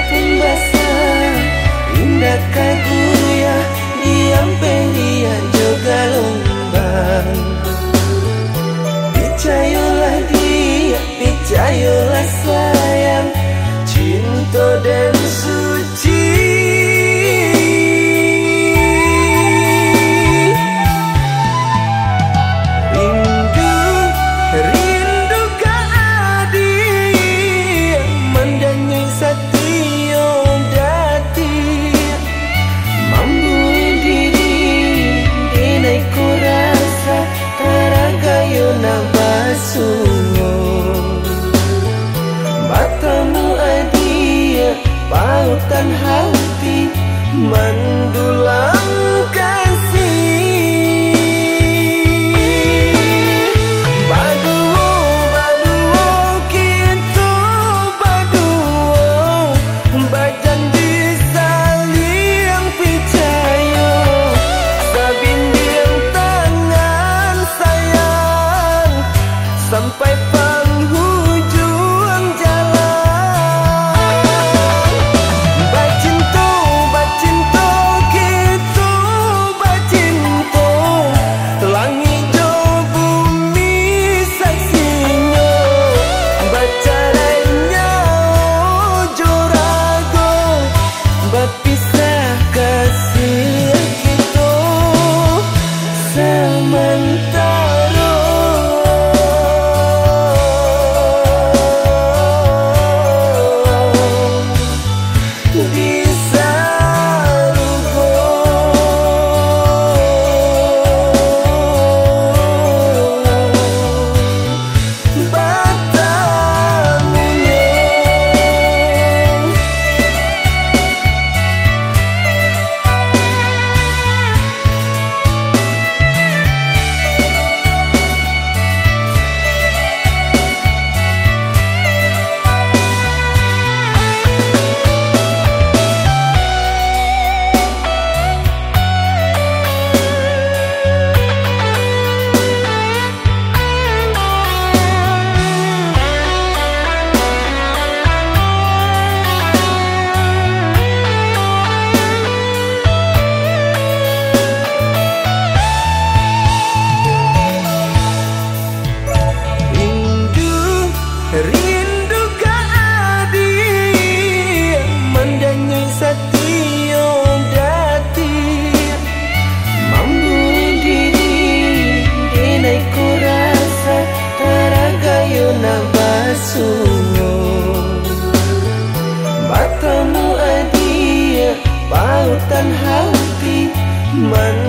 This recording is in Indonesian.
pun basah, indah kaguya diam pendian juga lombang. Picayolah dia, picayolah sayang, cinta dan suci. Matamu adia pautan hati mendulang kasih. Baduo, baduo gitu baduo, bajanji saling picayo, sabinding tangan sayang sampai penghujung jalan. Bacinto, bacinto gitu bacinto, langit jo bumi saksinya, bacaranya jorago, berpisah kasih gitu sementara. Rindu keadi mendanyi satio dati, mampu diri dinai ku rasa taragayo na basungo. Matamu adia pautan hati